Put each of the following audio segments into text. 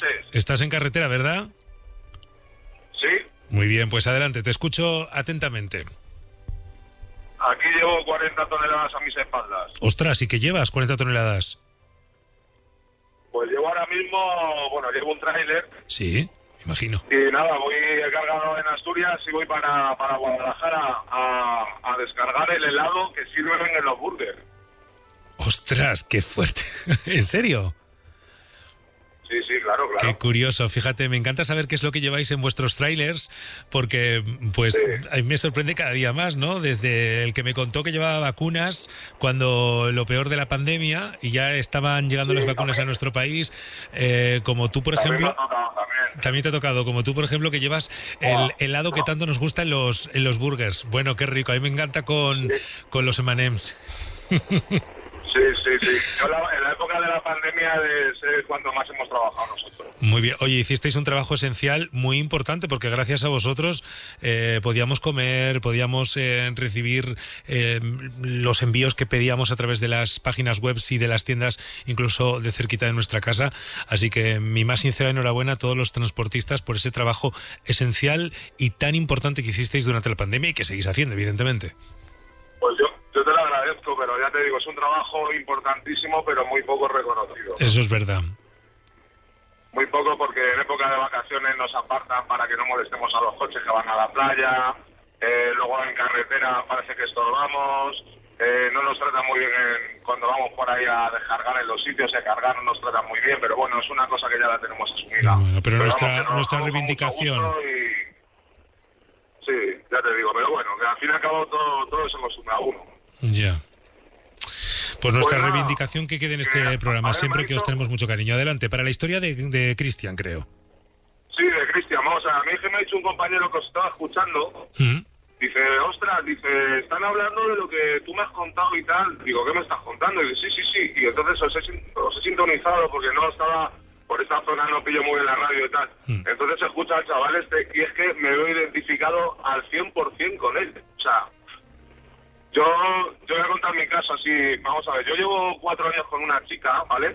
es. Estás en carretera, ¿verdad? Sí, Muy bien, pues adelante, te escucho atentamente. aquí llevo 40 toneladas a mis espaldas. Ostras, ¿y qué llevas? 40 toneladas. Pues llevo ahora mismo, bueno, llevo un tráiler Sí, imagino. y nada, voy cargado en Asturias y voy para Guadalajara a descargar el helado que sirven en los burgers. Ostras, qué fuerte. ¿En serio? Sí, sí, claro, Qué claro. curioso, fíjate, me encanta saber qué es lo que lleváis en vuestros trailers, porque pues Sí. a mí me sorprende cada día más, ¿no? Desde el que me contó que llevaba vacunas cuando lo peor de la pandemia y ya estaban llegando las vacunas a nuestro país, como tú, por También me ha ejemplo, tocado, también. también te ha tocado, como tú, por ejemplo, que llevas el helado que tanto nos gusta en los burgers. Bueno, qué rico, a mí me encanta con los M&M's. Sí, sí, sí. Yo en la época de la pandemia es cuando más hemos trabajado nosotros. Muy bien. Oye, hicisteis un trabajo esencial muy importante porque gracias a vosotros podíamos comer, podíamos recibir los envíos que pedíamos a través de las páginas web y de las tiendas, incluso de cerquita de nuestra casa. Así que mi más sincera enhorabuena a todos los transportistas por ese trabajo esencial y tan importante que hicisteis durante la pandemia y que seguís haciendo, evidentemente. Pues yo te lo agradezco, pero ya te digo, es un trabajo importantísimo, pero muy poco reconocido. Eso es verdad. Muy poco porque en época de vacaciones nos apartan para que no molestemos a los coches que van a la playa, luego en carretera parece que estorbamos, no nos tratan muy bien cuando vamos por ahí a descargar en los sitios, a cargar no nos tratan muy bien, pero bueno, es una cosa que ya la tenemos asumida. Bueno, pero vamos, nuestra que trabajamos con reivindicación. mucho gusto sí, ya te digo, pero bueno, que al fin y al cabo todo se consume a uno. Ya. Pues nuestra nada, reivindicación que quede en este programa, siempre que os tenemos mucho cariño. Adelante, para la historia de Cristian, creo. Sí, de Cristian, vamos a mí que me ha dicho un compañero que os estaba escuchando, dice, ostras, dice, están hablando de lo que tú me has contado y tal. Digo, ¿qué me estás contando? Y dice, sí. Y entonces os he sintonizado porque no estaba, por esta zona no pillo muy bien la radio y tal. Entonces escucha al chaval este y es que me veo identificado al 100% con él. O sea, yo voy a contar mi caso así, vamos a ver, yo llevo 4 años con una chica, ¿vale?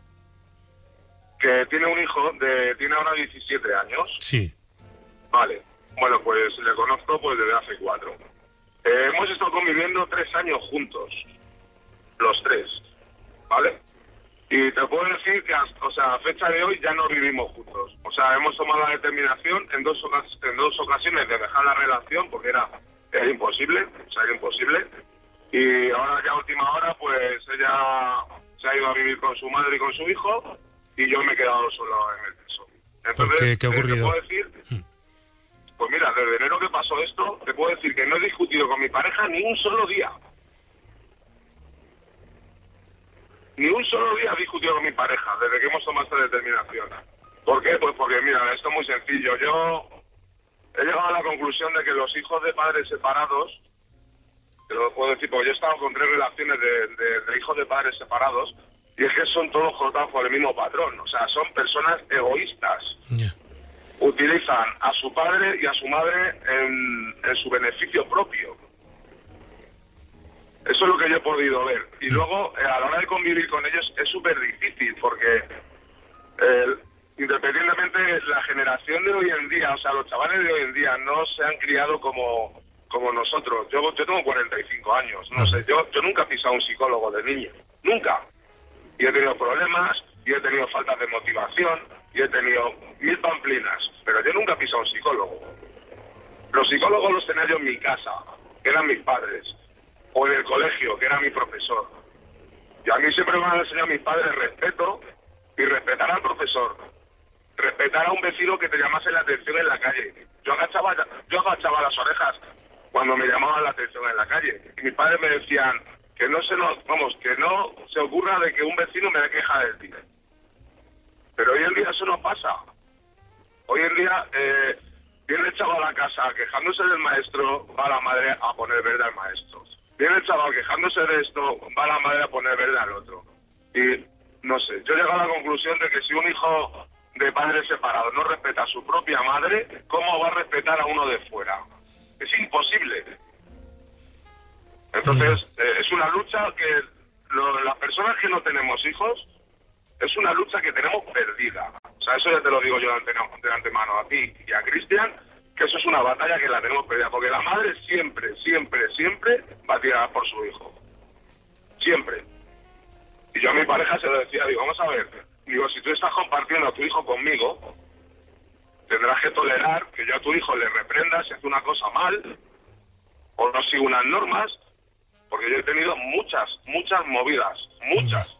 Que tiene un hijo, tiene ahora 17 años. Sí. Vale, bueno, pues le conozco pues desde hace 4. Hemos estado conviviendo 3 años juntos, los 3, ¿vale? Y te puedo decir que, a fecha de hoy ya no vivimos juntos. O sea, hemos tomado la determinación en dos ocasiones de dejar la relación porque era imposible, o sea, era imposible. Y ahora ya a última hora, pues ella se ha ido a vivir con su madre y con su hijo y yo me he quedado solo en el piso. Entonces, ¿Qué ha ocurrido? te puedo decir, pues mira, desde enero que pasó esto, te puedo decir que no he discutido con mi pareja ni un solo día. Ni un solo día he discutido con mi pareja desde que hemos tomado esta determinación. ¿Por qué? Pues porque, mira, esto es muy sencillo. Yo he llegado a la conclusión de que los hijos de padres separados, te lo puedo decir porque yo he estado con 3 relaciones de hijos de padres separados, y es que son todos cortados por el mismo patrón. O sea, son personas egoístas. Yeah. Utilizan a su padre y a su madre en su beneficio propio. Eso es lo que yo he podido ver. Y luego, a la hora de convivir con ellos, es súper difícil, porque independientemente la generación de hoy en día, o sea, los chavales de hoy en día no se han criado como nosotros. Yo tengo 45 años, no sé, yo nunca he pisado un psicólogo de niño, nunca. Y he tenido problemas, y he tenido faltas de motivación, y he tenido 1000 pamplinas, pero yo nunca he pisado un psicólogo. Los psicólogos los tenía yo en mi casa, que eran mis padres, o en el colegio, que era mi profesor. Y a mí siempre me han enseñado mis padres respeto y respetar al profesor, respetar a un vecino que te llamase la atención en la calle. Yo agachaba las orejas cuando me llamaban la atención en la calle. Y mis padres me decían que no se ocurra de que un vecino me dé queja de ti. Pero hoy en día eso no pasa. Hoy en día viene el chaval a la casa quejándose del maestro, va la madre a poner verde al maestro. Viene el chaval quejándose de esto, va la madre a poner verde al otro. Y no sé, yo he llegado a la conclusión de que si un hijo de padres separados no respeta a su propia madre, ¿cómo va a respetar a uno de fuera? Es imposible. Entonces, es una lucha que las personas que no tenemos hijos, es una lucha que tenemos perdida. O sea, eso ya te lo digo yo de antemano a ti y a Cristian, que eso es una batalla que la tenemos perdida, porque la madre siempre va a tirar por su hijo. Siempre. Y yo a mi pareja se lo decía, digo, vamos a ver, digo, si tú estás compartiendo a tu hijo conmigo, tendrás que tolerar que yo a tu hijo le reprenda si hace una cosa mal o no sigue unas normas, porque yo he tenido muchas movidas, muchas.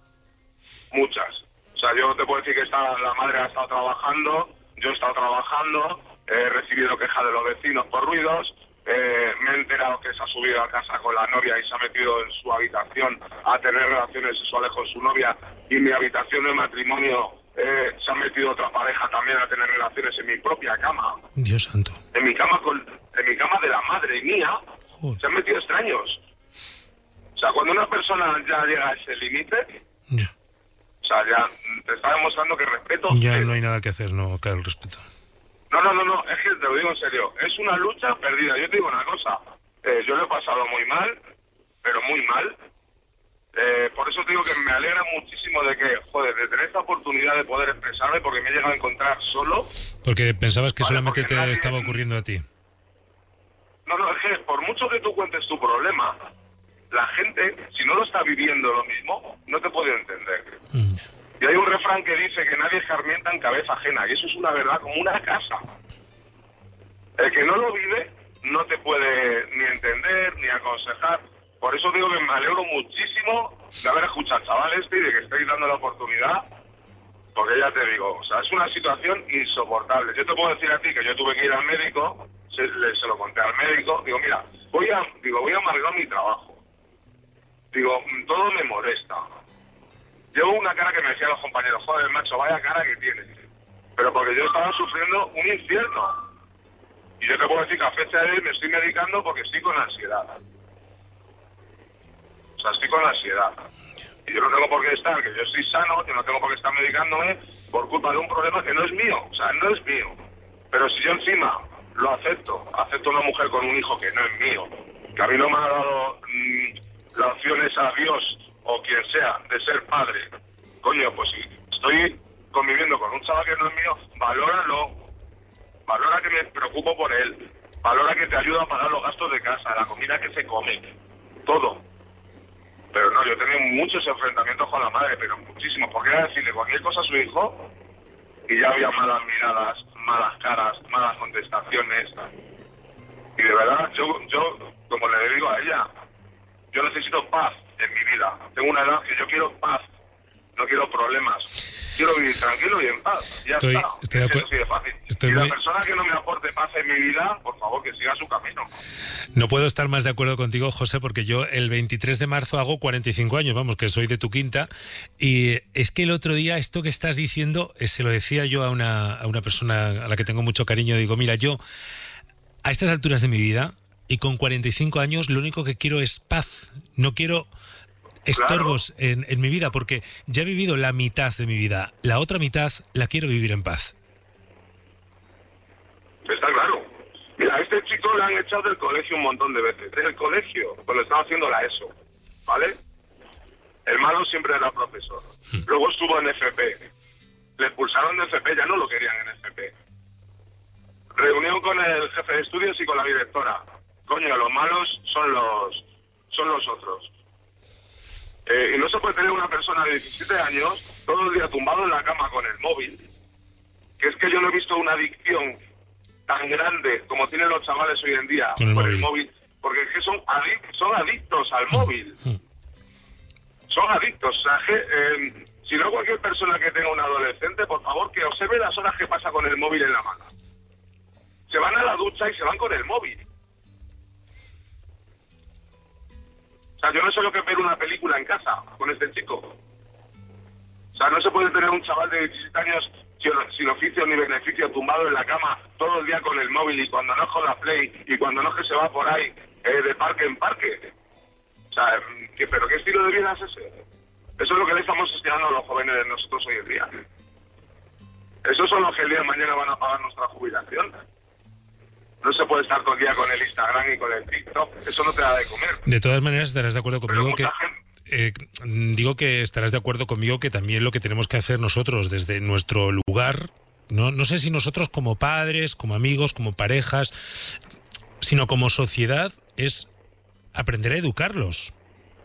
O sea, yo te puedo decir que la madre ha estado trabajando, yo he estado trabajando, he recibido quejas de los vecinos por ruidos, me he enterado que se ha subido a casa con la novia y se ha metido en su habitación a tener relaciones sexuales con su novia, y en mi habitación de matrimonio se ha metido otra pareja también a tener relaciones en mi propia cama. Dios santo. En mi cama de la madre mía. Joder. Se han metido extraños. O sea, cuando una persona ya llega a ese límite, Ya. o sea, ya te está demostrando que respeto. Ya no hay nada que hacer, no, claro, el respeto. No, es que te lo digo en serio, es una lucha perdida. Yo te digo una cosa, yo lo he pasado muy mal, pero muy mal. Por eso te digo que me alegra muchísimo de que, joder, de tener esta oportunidad de poder expresarme, porque me he llegado a encontrar solo. Porque pensabas que Vale, solamente porque te estaba ocurriendo a ti. No, es que por mucho que tú cuentes tu problema, la gente, si no lo está viviendo lo mismo, no te puede entender. Y hay un refrán que dice que nadie escarmienta en cabeza ajena, y eso es una verdad como una casa. El que no lo vive no te puede ni entender, ni aconsejar. Por eso digo que me alegro muchísimo de haber escuchado al chaval y de que estéis dando la oportunidad, porque ya te digo, o sea, es una situación insoportable. Yo te puedo decir a ti que yo tuve que ir al médico, se lo conté al médico, digo, mira, voy a amargar mi trabajo. Digo, todo me molesta. Llevo una cara que me decían los compañeros, joder, macho, vaya cara que tienes. Pero porque yo estaba sufriendo un infierno. Y yo te puedo decir que a fecha de hoy me estoy medicando porque estoy con ansiedad. O sea, estoy con ansiedad. Y yo no tengo por qué estar, que yo estoy sano, que no tengo por qué estar medicándome por culpa de un problema que no es mío. O sea, no es mío. Pero si yo encima lo acepto una mujer con un hijo que no es mío, que a mí no me ha dado la opción esa a Dios o quien sea de ser padre, coño, pues si estoy conviviendo con un chaval que no es mío, valóralo, valora que me preocupo por él, valora que te ayuda a pagar los gastos de casa, la comida que se come, todo. Pero no, yo he tenido muchos enfrentamientos con la madre, pero muchísimos, porque era decirle cualquier cosa a su hijo y ya había malas miradas, malas caras, malas contestaciones. Y de verdad, yo como le digo a ella, yo necesito paz en mi vida. Tengo una edad que yo quiero paz, no quiero problemas. Quiero vivir tranquilo y en paz. Ya Estoy de acuerdo. Así de fácil. Y la persona que no me aporte paz en mi vida, por favor, que siga su camino. No puedo estar más de acuerdo contigo, José, porque yo el 23 de marzo hago 45 años, vamos, que soy de tu quinta, y es que el otro día esto que estás diciendo, se lo decía yo a una persona a la que tengo mucho cariño, digo, mira, yo a estas alturas de mi vida y con 45 años lo único que quiero es paz, no quiero estorbos en mi vida, porque ya he vivido la mitad de mi vida, la otra mitad la quiero vivir en paz. Está claro. Mira, a este chico le han echado del colegio un montón de veces. Del colegio, cuando estaba haciendo la ESO, ¿vale? El malo siempre era profesor. Luego estuvo en FP. Le expulsaron de FP, ya no lo querían en FP. Reunión con el jefe de estudios y con la directora. Coño, los malos son los otros. Y no se puede tener una persona de 17 años todo el día tumbado en la cama con el móvil. Que es que yo no he visto una adicción tan grande como tienen los chavales hoy en día con el móvil, porque es que son adictos al móvil. Son adictos. O sea, que, si no cualquier persona que tenga un adolescente, por favor, que observe las horas que pasa con el móvil en la mano. Se van a la ducha y se van con el móvil. O sea, yo no sé lo que es ver una película en casa con este chico. O sea, no se puede tener un chaval de 17 años sin oficio ni beneficio tumbado en la cama todo el día con el móvil y cuando no es con la Play y cuando no es que se va por ahí de parque en parque. O sea, ¿pero qué estilo de vida es ese? Eso es lo que le estamos enseñando a los jóvenes de nosotros hoy en día. Esos son los que el día de mañana van a pagar nuestra jubilación. No se puede estar todo el día con el Instagram y con el TikTok. Eso no te da de comer. De todas maneras, estarás de acuerdo conmigo que digo que estarás de acuerdo conmigo que también lo que tenemos que hacer nosotros desde nuestro lugar, no sé si nosotros como padres, como amigos, como parejas, sino como sociedad, es aprender a educarlos.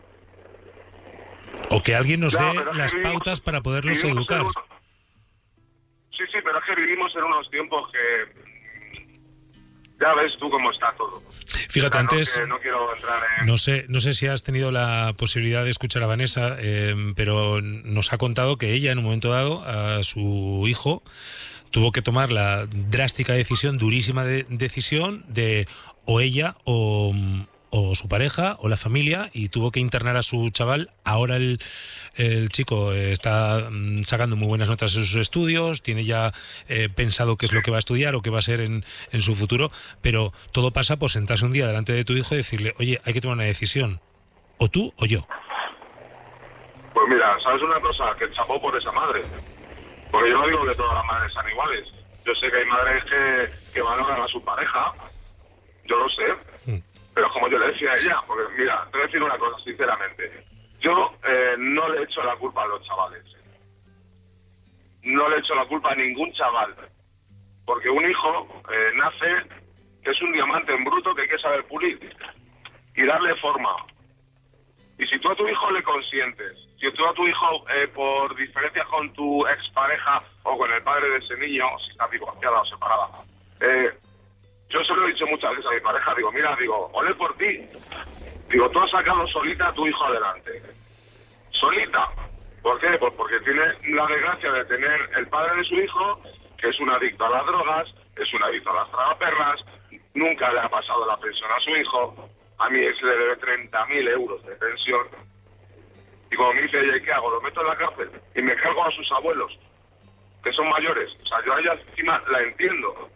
O que alguien nos dé las pautas para poderlos educar. Sí, pero es que vivimos en unos tiempos que ya ves tú cómo está todo. Fíjate, antes no quiero entrar en... no sé si has tenido la posibilidad de escuchar a Vanessa, pero nos ha contado que ella en un momento dado a su hijo tuvo que tomar la drástica decisión, durísima decisión de o ella o su pareja o la familia, y tuvo que internar a su chaval. Ahora el chico está sacando muy buenas notas en sus estudios, tiene ya pensado qué es lo que va a estudiar o qué va a ser en su futuro, pero todo pasa por sentarse un día delante de tu hijo y decirle, oye, hay que tomar una decisión, o tú o yo. Pues mira, ¿sabes una cosa? Que chapó por esa madre. Porque yo no digo que todas las madres sean iguales. Yo sé que hay madres que valoran a su pareja, yo lo sé. Pero como yo le decía a ella, porque mira, te voy a decir una cosa sinceramente, yo no le echo la culpa a los chavales. No le echo la culpa a ningún chaval. Porque un hijo nace, que es un diamante en bruto que hay que saber pulir y darle forma. Y si tú a tu hijo le consientes, si tú a tu hijo, por diferencias con tu expareja o con el padre de ese niño, si está divorciada o separada, yo se lo he dicho muchas veces a mi pareja, digo, ole por ti. Digo, tú has sacado solita a tu hijo adelante. Solita. ¿Por qué? Pues porque tiene la desgracia de tener el padre de su hijo, que es un adicto a las drogas, es un adicto a las tragaperras, nunca le ha pasado la pensión a su hijo, a mi ex le debe 30.000 euros de pensión. Y como me dice ella, ¿qué hago? ¿Lo meto en la cárcel? Y me cargo a sus abuelos, que son mayores. O sea, yo a ella encima la entiendo.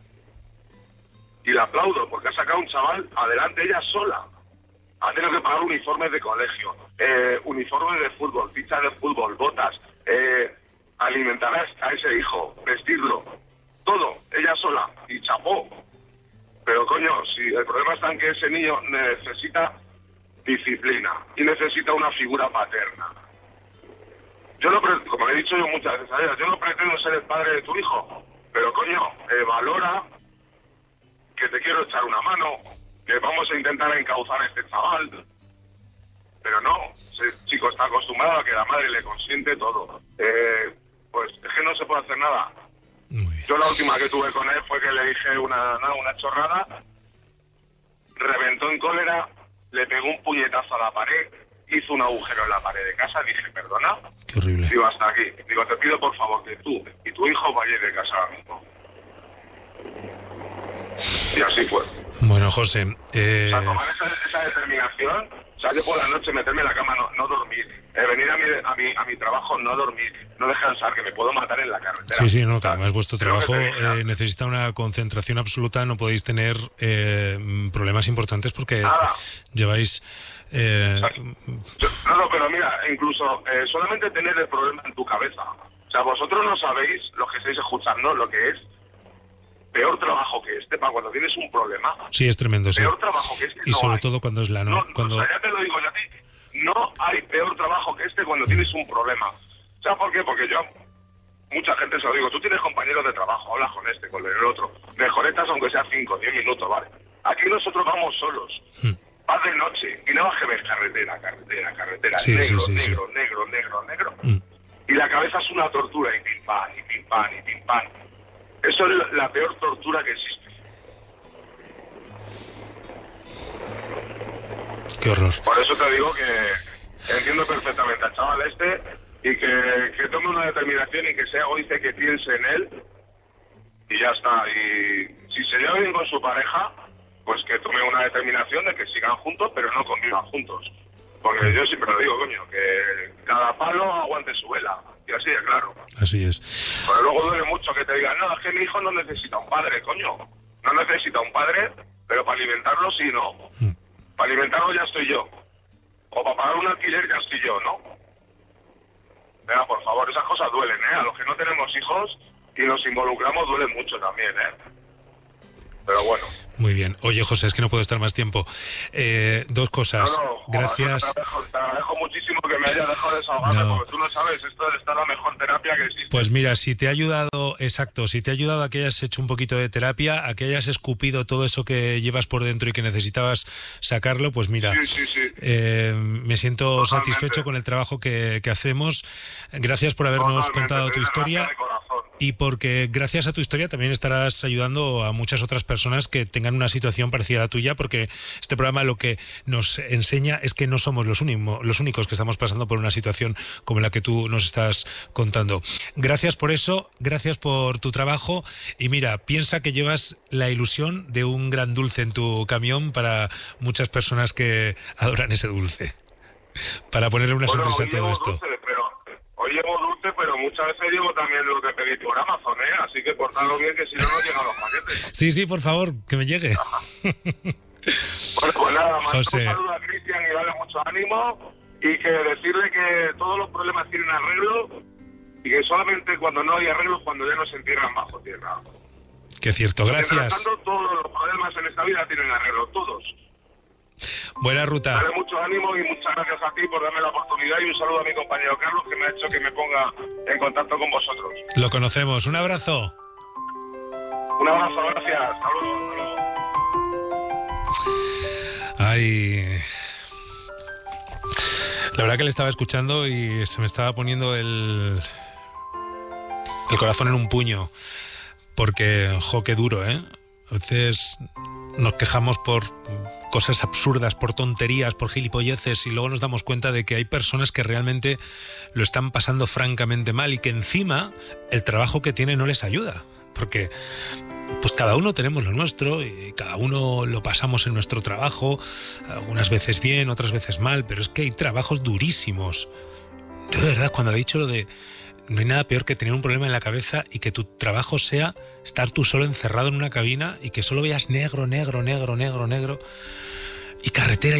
Y la aplaudo, porque ha sacado un chaval adelante ella sola. Ha tenido que pagar uniformes de colegio, uniformes de fútbol, fichas de fútbol, botas, alimentar a ese hijo, vestirlo, todo, ella sola, y chapó. Pero coño, si el problema está en que ese niño necesita disciplina y necesita una figura paterna. Yo no, como le he dicho yo muchas veces a ella, yo no pretendo ser el padre de tu hijo, pero coño, valora que te quiero echar una mano, que vamos a intentar encauzar a este chaval. Pero no, ese chico está acostumbrado a que la madre le consiente todo. Pues es que no se puede hacer nada. Yo la última que tuve con él fue que le dije una chorrada, reventó en cólera, le pegó un puñetazo a la pared, hizo un agujero en la pared de casa, dije, perdona. Qué horrible. Digo, hasta aquí. Digo, te pido por favor que tú y tu hijo vayáis de casa ahora mismo. Y así fue. Bueno, José... O sea, tomar esa determinación, o sea, yo por la noche meterme en la cama, no dormir, venir a mi trabajo, no dormir, no descansar, que me puedo matar en la carretera. Sí, no, que además vuestro trabajo necesita una concentración absoluta, no podéis tener problemas importantes porque lleváis... No, pero mira, incluso solamente tener el problema en tu cabeza. O sea, vosotros no sabéis, los que estáis escuchando, lo que es peor trabajo que este para cuando tienes un problema. Sí, es tremendo, sí. Peor trabajo que este y no sobre hay. todo cuando es la cuando... O sea, ya te lo digo yo a ti, no hay peor trabajo que este cuando tienes un problema. ¿Sabes por qué? Porque yo, mucha gente se lo digo, tú tienes compañeros de trabajo, hablas con este, con el otro, mejoretas aunque sea 5 o 10 minutos, ¿vale? Aquí nosotros vamos solos. Vas de noche y no vas que ves carretera, sí, negro. Y la cabeza es una tortura, y pim pam. Eso es la peor tortura que existe. Qué horror. Por eso te digo que entiendo perfectamente al chaval este y que tome una determinación y que sea egoísta y que piense en él y ya está. Y si se lleva bien con su pareja, pues que tome una determinación de que sigan juntos, pero no convivan juntos. Porque yo siempre lo digo, coño, que cada palo aguante su vela. Y así es claro. Así es. Pero luego duele mucho que te digan, no, es que mi hijo no necesita un padre, coño. No necesita un padre, pero para alimentarlo sí, no. Para alimentarlo ya estoy yo. O para pagar un alquiler ya estoy yo, ¿no? Venga, por favor, esas cosas duelen, ¿eh? A los que no tenemos hijos y nos involucramos duelen mucho también, ¿eh? Pero bueno. Muy bien. Oye, José, es que no puedo estar más tiempo. Dos cosas. Gracias. Te agradezco muchísimo que me hayas dejado desahogarme, porque tú no sabes, esto es la mejor terapia que existe. Pues mira, si te ha ayudado, exacto, si te ha ayudado a que hayas hecho un poquito de terapia, a que hayas escupido todo eso que llevas por dentro y que necesitabas sacarlo, pues mira, sí. Me siento satisfecho con el trabajo que hacemos. Gracias por habernos contado tu historia. Y porque gracias a tu historia también estarás ayudando a muchas otras personas que tengan una situación parecida a la tuya, porque este programa lo que nos enseña es que no somos los únicos que estamos pasando por una situación como la que tú nos estás contando. Gracias por eso, gracias por tu trabajo y mira, piensa que llevas la ilusión de un gran dulce en tu camión para muchas personas que adoran ese dulce. Para ponerle una sonrisa a todo esto. Hoy llevo dulce, pero muchas veces llevo también lo que pedí por Amazon, ¿eh? Así que portadlo bien, que si no, no llegan los paquetes. Sí, por favor, que me llegue. Bueno, pues nada, José. Un saludo a Cristian y darle mucho ánimo y que decirle que todos los problemas tienen arreglo y que solamente cuando no hay arreglo cuando ya no se entierran bajo tierra. Qué cierto, gracias. Mientras tanto, todos los problemas en esta vida tienen arreglo, todos. Buena ruta. Dale mucho ánimo y muchas gracias a ti por darme la oportunidad y un saludo a mi compañero Carlos que me ha hecho que me ponga en contacto con vosotros. Lo conocemos. Un abrazo. Un abrazo, gracias. Hasta luego. Ay. La verdad que le estaba escuchando y se me estaba poniendo el corazón en un puño. Porque, qué duro, ¿eh? A veces nos quejamos por cosas absurdas, por tonterías, por gilipolleces y luego nos damos cuenta de que hay personas que realmente lo están pasando francamente mal y que encima el trabajo que tienen no les ayuda. Porque pues cada uno tenemos lo nuestro y cada uno lo pasamos en nuestro trabajo, algunas veces bien, otras veces mal, pero es que hay trabajos durísimos. Yo de verdad, cuando he dicho lo de no hay nada peor que tener un problema en la cabeza y que tu trabajo sea estar tú solo encerrado en una cabina y que solo veas negro y carretera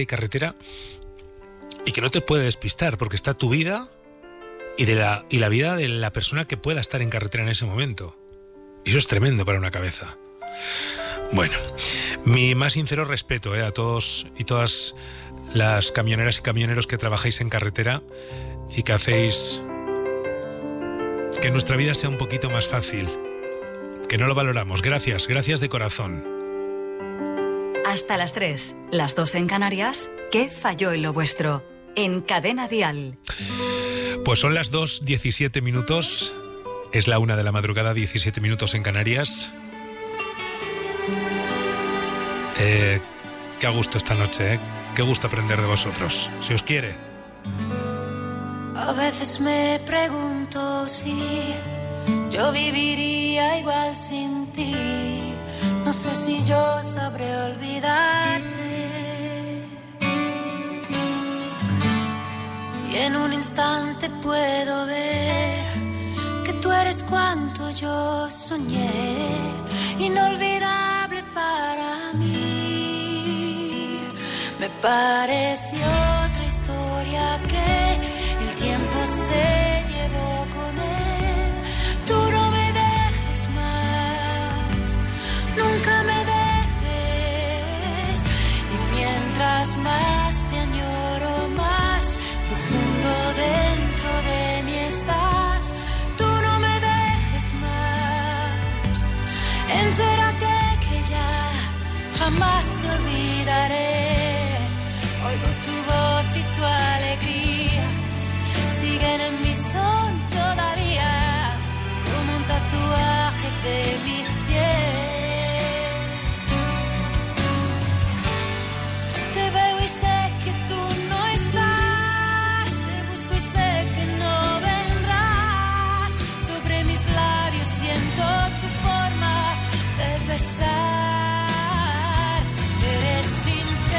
y que no te puede despistar porque está tu vida y la vida de la persona que pueda estar en carretera en ese momento. Y eso es tremendo para una cabeza. Bueno, mi más sincero respeto a todos y todas las camioneras y camioneros que trabajáis en carretera y que hacéis que nuestra vida sea un poquito más fácil, que no lo valoramos. Gracias de corazón. Hasta las 3, las 2 en Canarias. ¿Qué falló en lo vuestro? En Cadena Dial. Pues son las 2:17 minutos. Es la 1 de la madrugada, 17 minutos en Canarias. Qué a gusto esta noche, ¿eh? Qué gusto aprender de vosotros. Si os quiere. A veces me pregunto si yo viviría igual sin ti. No sé si yo sabré olvidarte. Y en un instante puedo ver que tú eres cuanto yo soñé, inolvidable para mí. Me pareció otra historia que el tiempo se llevó con él. Tú no me dejes más, nunca me dejes. Y mientras más te añoro, más profundo dentro de mí estás. Tú no me dejes más, entérate que ya jamás te olvidaré. Oigo tu voz y tu alegría siguen en mi son todavía, como un tatuaje de mi piel. Te veo y sé que tú no estás, te busco y sé que no vendrás. Sobre mis labios siento tu forma de besar. Eres sin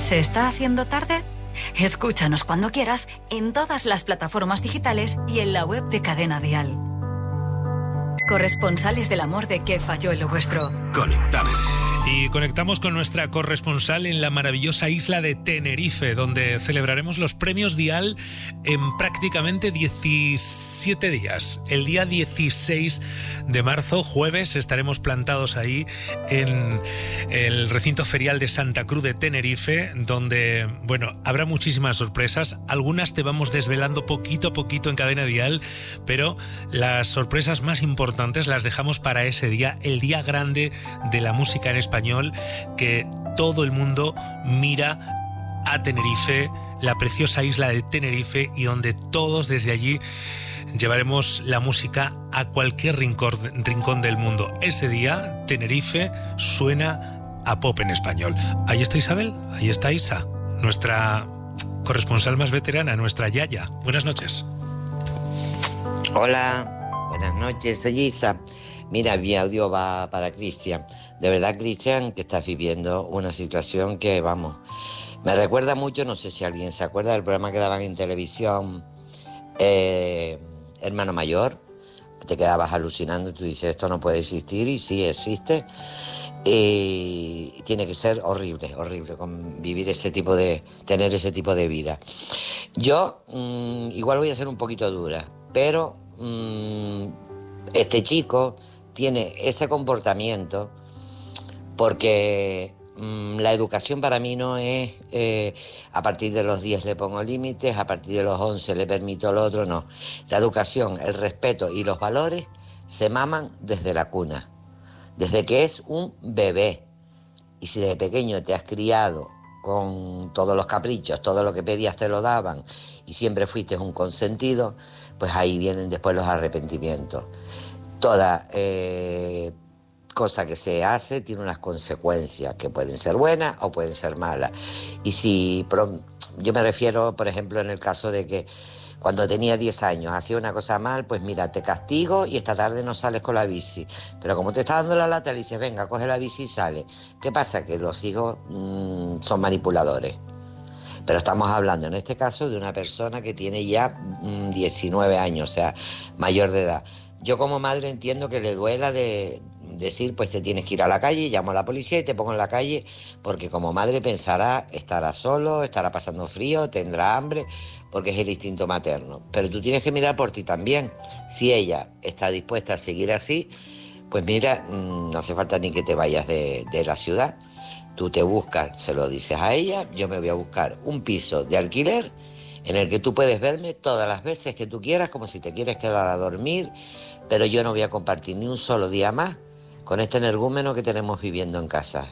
¿Se está haciendo tarde? Escúchanos cuando quieras en todas las plataformas digitales y en la web de Cadena Dial. Corresponsales del amor de ¿Qué falló en lo vuestro? Conectados. Y conectamos con nuestra corresponsal en la maravillosa isla de Tenerife, donde celebraremos los premios Dial en prácticamente 17 días. El día 16 de marzo, jueves, estaremos plantados ahí en el recinto ferial de Santa Cruz de Tenerife, donde, bueno, habrá muchísimas sorpresas. Algunas te vamos desvelando poquito a poquito en Cadena Dial, pero las sorpresas más importantes las dejamos para ese día, el día grande de la música en español, que todo el mundo mira a Tenerife, la preciosa isla de Tenerife, y donde todos desde allí llevaremos la música a cualquier rincón del mundo. Ese día Tenerife suena a pop en español. Ahí está Isabel, ahí está Isa, nuestra corresponsal más veterana, nuestra Yaya. Buenas noches. Hola, buenas noches, soy Isa. Mira, mi audio va para Cristian. De verdad, Cristian, que estás viviendo una situación que, vamos, me recuerda mucho, no sé si alguien se acuerda del programa que daban en televisión, Hermano Mayor, que te quedabas alucinando y tú dices, esto no puede existir, y sí existe. Y tiene que ser horrible vivir tener ese tipo de vida. Yo igual voy a ser un poquito dura, pero este chico tiene ese comportamiento porque la educación para mí no es a partir de los 10 le pongo límites, a partir de los 11 le permito lo otro, no. La educación, el respeto y los valores se maman desde la cuna, desde que es un bebé. Y si desde pequeño te has criado con todos los caprichos, todo lo que pedías te lo daban y siempre fuiste un consentido, pues ahí vienen después los arrepentimientos. Toda cosa que se hace tiene unas consecuencias que pueden ser buenas o pueden ser malas. Y si yo me refiero, por ejemplo, en el caso de que cuando tenía 10 años hacía una cosa mal, pues mira, te castigo y esta tarde no sales con la bici. Pero como te está dando la lata, le dices, venga, coge la bici y sale. ¿Qué pasa? Que los hijos son manipuladores. Pero estamos hablando en este caso de una persona que tiene ya 19 años, o sea, mayor de edad. Yo como madre entiendo que le duela de decir, pues te tienes que ir a la calle, llamo a la policía y te pongo en la calle, porque como madre pensará, estará solo, estará pasando frío, tendrá hambre, porque es el instinto materno. Pero tú tienes que mirar por ti también. Si ella está dispuesta a seguir así, pues mira, no hace falta ni que te vayas de la ciudad. Tú te buscas, se lo dices a ella, yo me voy a buscar un piso de alquiler en el que tú puedes verme todas las veces que tú quieras, como si te quieres quedar a dormir, pero yo no voy a compartir ni un solo día más con este energúmeno que tenemos viviendo en casa.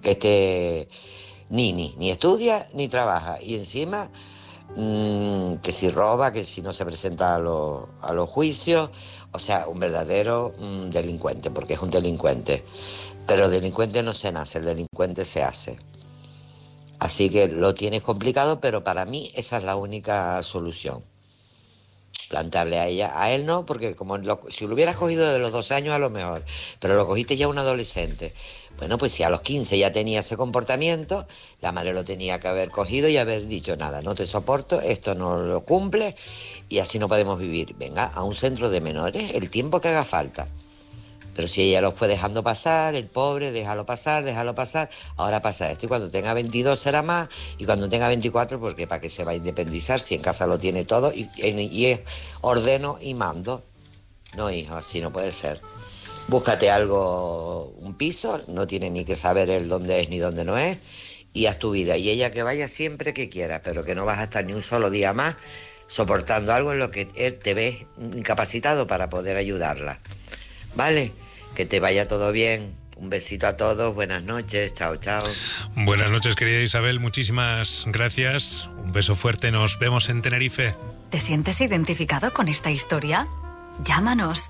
Ni estudia ni trabaja, y encima que si roba, que si no se presenta a los juicios, o sea, un verdadero delincuente, porque es un delincuente. Pero delincuente no se nace, el delincuente se hace. Así que lo tienes complicado, pero para mí esa es la única solución. Plantarle a ella, a él no, porque si lo hubieras cogido de los 12 años a lo mejor, pero lo cogiste ya un adolescente. Bueno, pues si a los 15 ya tenía ese comportamiento, la madre lo tenía que haber cogido y haber dicho, nada, no te soporto, esto no lo cumple y así no podemos vivir. Venga, a un centro de menores el tiempo que haga falta. Pero si ella lo fue dejando pasar, el pobre, déjalo pasar, ahora pasa esto. Y cuando tenga 22 será más, y cuando tenga 24, porque para qué se va a independizar si en casa lo tiene todo y es ordeno y mando. No, hijo, así no puede ser. Búscate algo, un piso, no tiene ni que saber él dónde es ni dónde no es, y haz tu vida. Y ella que vaya siempre que quiera, pero que no vas a estar ni un solo día más soportando algo en lo que él te ves incapacitado para poder ayudarla. ¿Vale? Que te vaya todo bien. Un besito a todos, buenas noches, chao, chao. Buenas noches, querida Isabel, muchísimas gracias. Un beso fuerte, nos vemos en Tenerife. ¿Te sientes identificado con esta historia? Llámanos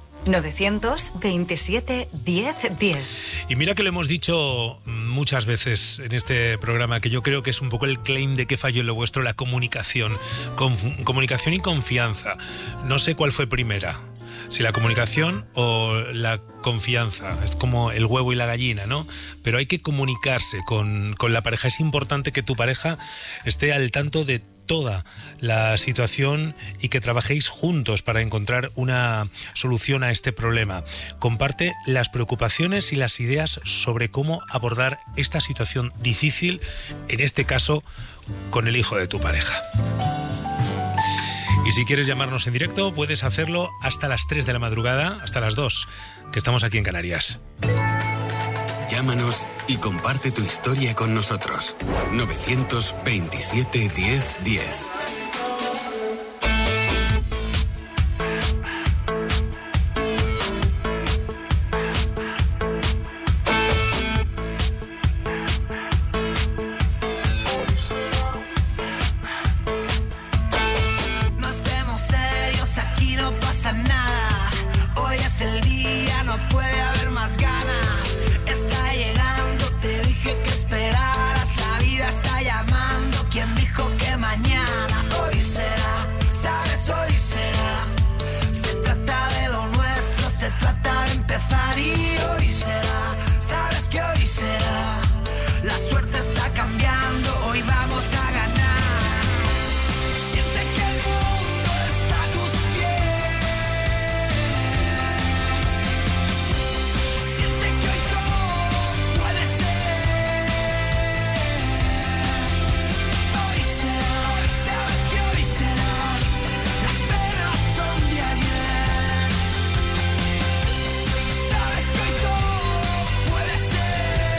927 10 10. Y mira que lo hemos dicho muchas veces en este programa, que yo creo que es un poco el claim de ¿Qué falló en lo vuestro? La comunicación. Comunicación y confianza. No sé cuál fue primera. Si la comunicación o la confianza, es como el huevo y la gallina, ¿no? Pero hay que comunicarse con la pareja. Es importante que tu pareja esté al tanto de toda la situación y que trabajéis juntos para encontrar una solución a este problema. Comparte las preocupaciones y las ideas sobre cómo abordar esta situación difícil, en este caso, con el hijo de tu pareja. Y si quieres llamarnos en directo, puedes hacerlo hasta las 3 de la madrugada, hasta las 2, que estamos aquí en Canarias. Llámanos y comparte tu historia con nosotros. 927 10 10. No estemos serios, aquí no pasa nada. Hoy es el día, no puede haber más ganas. Está llegando, te dije que esperaras. La vida está llamando, ¿quién dijo que mañana? Hoy será, sabes, hoy será. Se trata de lo nuestro, se trata de empezar y hoy será. Sabes que hoy será. La suerte está cambiando, hoy vamos a ganar. Siente que el mundo está a tus pies. Siente que hoy todo puede ser. Hoy será, sabes que hoy será. Las penas son de ayer. Sabes que hoy todo puede ser.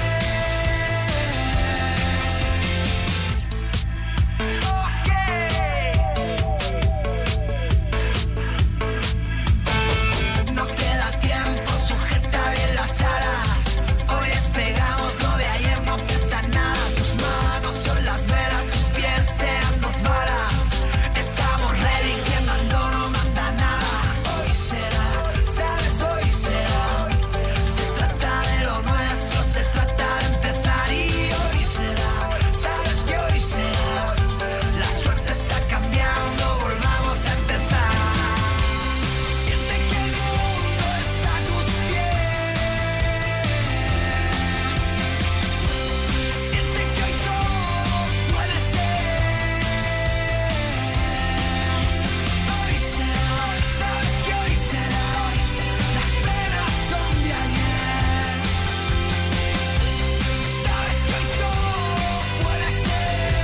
No queda tiempo, sujeta bien las alas. Hoy despegamos, lo de ayer no pesa nada. Tus manos son las velas, tus pies serán 2 balas. Estamos ready, quien mandó no manda nada. Hoy será, sabes, hoy será. Se trata de lo nuestro, se trata de empezar y hoy será. Sabes que hoy será. La suerte está cambiando, volvamos a empezar. Siente que el mundo está a tus pies. Siente que hoy todo puede ser. Hoy será, sabes que hoy será. Las penas son de ayer. Sabes que hoy todo puede ser.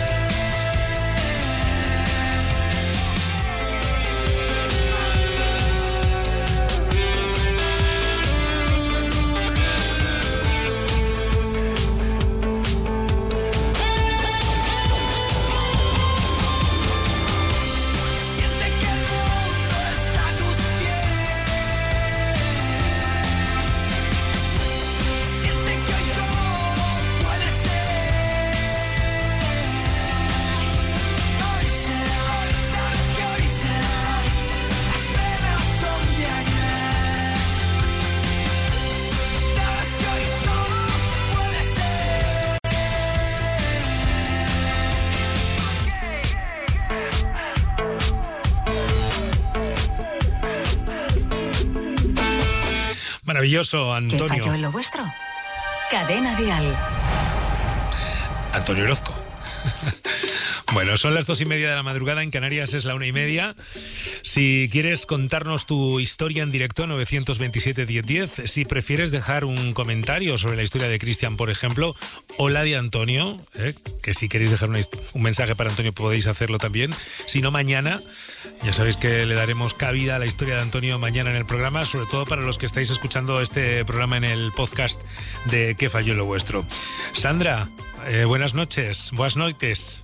Siente que el mundo está a tus pies. Siente que hoy todo puede ser. Hoy será, sabes que hoy será. Las penas son de ayer. Sabes que hoy todo puede ser. Maravilloso, ¿Qué falló Antonio. en lo vuestro? Cadena Dial. Antonio Orozco. Bueno, son las 2:30 de la madrugada, en Canarias es la 1:30. Si quieres contarnos tu historia en directo, 927 10 10. Si prefieres dejar un comentario sobre la historia de Cristian, por ejemplo, o la de Antonio, que si queréis dejar un mensaje para Antonio podéis hacerlo también. Si no, mañana, ya sabéis que le daremos cabida a la historia de Antonio mañana en el programa, sobre todo para los que estáis escuchando este programa en el podcast de ¿Qué falló en lo vuestro? Sandra, buenas noches, buenas noches.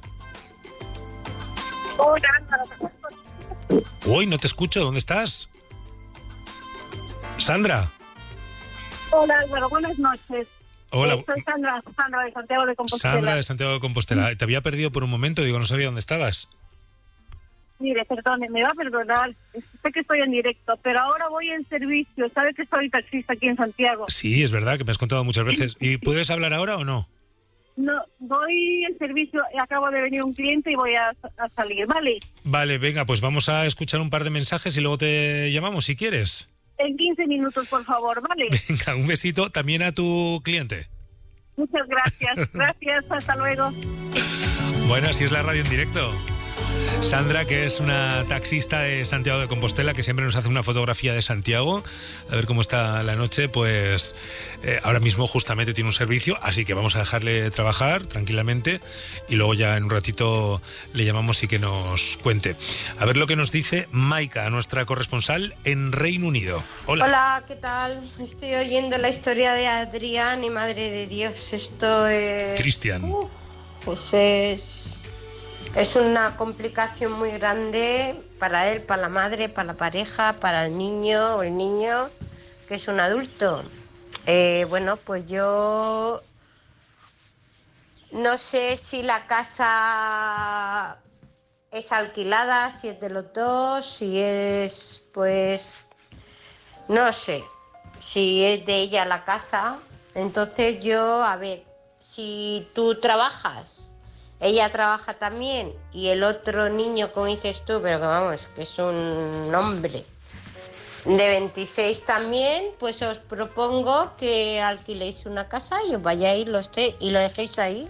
Hola, Uy, no te escucho, ¿dónde estás? Sandra. hola Álvaro, buenas noches. Hola. Soy Sandra de Santiago de Compostela. Sandra de Santiago de Compostela. Te había perdido por un momento, digo, no sabía dónde estabas. Mire, perdone, me va a perdonar. Sé que estoy en directo, pero ahora voy en servicio. ¿Sabe que soy taxista aquí en Santiago? Sí, es verdad, que me has contado muchas veces. ¿Y puedes hablar ahora o no? No, voy al servicio, acabo de venir un cliente y voy a salir, ¿vale? Vale, venga, pues vamos a escuchar un par de mensajes y luego te llamamos si quieres. En 15 minutos, por favor, ¿vale? Venga, un besito también a tu cliente. Muchas gracias. Gracias, hasta luego. Bueno, así es la radio en directo. Sandra, que es una taxista de Santiago de Compostela, que siempre nos hace una fotografía de Santiago, a ver cómo está la noche, pues ahora mismo justamente tiene un servicio, así que vamos a dejarle trabajar tranquilamente y luego ya en un ratito le llamamos y que nos cuente. A ver lo que nos dice Maika, nuestra corresponsal en Reino Unido. Hola. Hola, ¿qué tal? Estoy oyendo la historia de Adrián y Madre de Dios. Esto es... Cristian. Pues es una complicación muy grande para él, para la madre, para la pareja, para el niño o el niño que es un adulto. Bueno, pues yo no sé si la casa es alquilada, si es de los dos, si es, pues, no sé, si es de ella la casa. Entonces yo, a ver, si tú trabajas, ella trabaja también y el otro niño, como dices tú, pero que vamos, que es un hombre de 26 también, pues os propongo que alquiléis una casa y os vayáis los tres y lo dejéis ahí.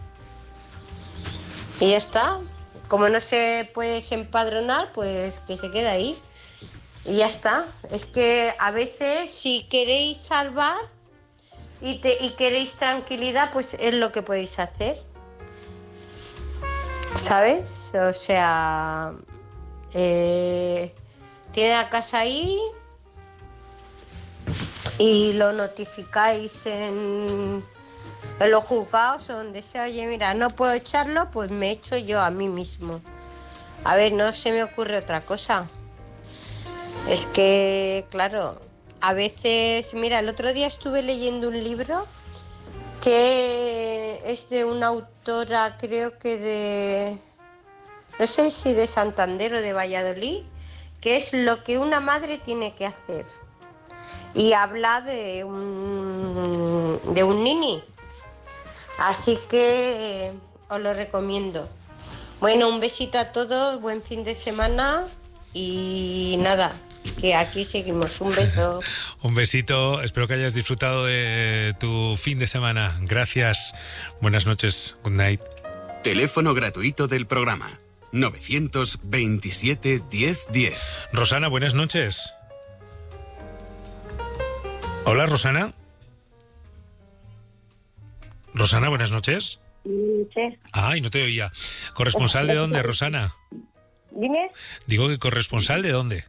Y ya está. Como no se puede empadronar, pues que se quede ahí. Y ya está. Es que a veces si queréis salvar y queréis tranquilidad, pues es lo que podéis hacer. ¿Sabes? O sea, tiene la casa ahí y lo notificáis en los juzgados o donde sea. Oye, mira, no puedo echarlo, pues me echo yo a mí mismo. A ver, no se me ocurre otra cosa. Es que, claro, a veces... Mira, el otro día estuve leyendo un libro que es de una autora, creo que de... no sé si de Santander o de Valladolid, que es lo que una madre tiene que hacer. Y habla de un nini. Así que os lo recomiendo. Bueno, un besito a todos, buen fin de semana y nada, que aquí seguimos. Un beso. Un besito, espero que hayas disfrutado de tu fin de semana. Gracias, buenas noches, good night. Teléfono gratuito del programa 927 1010. Rosana, buenas noches. Hola, Rosana. Rosana, buenas noches. Sí. Ay, no te oía. ¿Corresponsal de dónde, Rosana? Dime. Digo que corresponsal de dónde.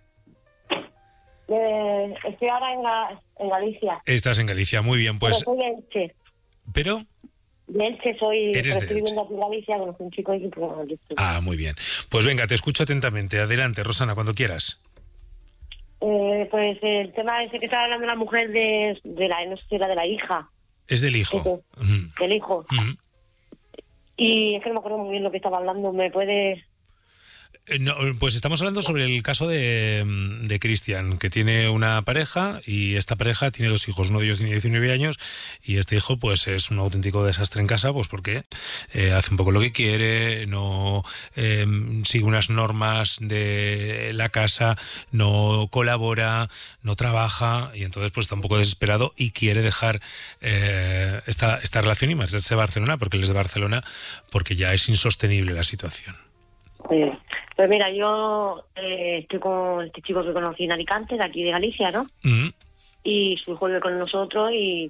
Estoy ahora en Galicia. Estás en Galicia, muy bien, pues. Pero soy de Elche. ¿Pero? De Elche soy. Eres de estoy Elche. viviendo aquí en Galicia con un chico y pues, aquí estoy. Ah, muy bien. Pues venga, te escucho atentamente. Adelante, Rosana, cuando quieras. Pues el tema ese que estaba hablando la mujer de la, no sé si era de la hija. Es del hijo. Ujú. Del hijo. Ujú. Y es que no me acuerdo muy bien lo que estaba hablando. ¿Me puede...? No, pues estamos hablando sobre el caso de Cristian, que tiene una pareja y esta pareja tiene dos hijos. Uno de ellos tiene 19 años y este hijo pues es un auténtico desastre en casa, pues porque hace un poco lo que quiere, no sigue unas normas de la casa, no colabora, no trabaja y entonces pues está un poco desesperado y quiere dejar esta relación y marcharse a Barcelona, porque él es de Barcelona, porque ya es insostenible la situación. Pues mira, yo estoy con este chico que conocí en Alicante, de aquí de Galicia, ¿no? Mm. Y su hijo vive con nosotros y